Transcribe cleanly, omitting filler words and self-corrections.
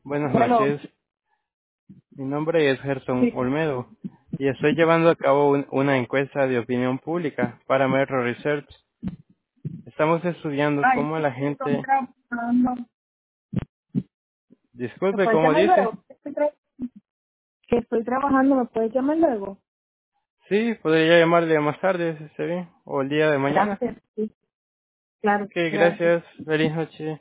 Buenas Bueno, noches, mi nombre es Gerson sí. Olmedo y estoy llevando a cabo una encuesta de opinión pública para Metro Research. Estamos estudiando Ay, cómo sí, la estoy gente... trabajando. ¿Me Disculpe, puedes ¿cómo llamar dice? luego? Que estoy trabajando, ¿me puedes llamar luego? Sí, podría llamarle más tarde, si está bien, o el día de mañana. Gracias, sí. Claro, Ok, gracias. gracias, feliz noche.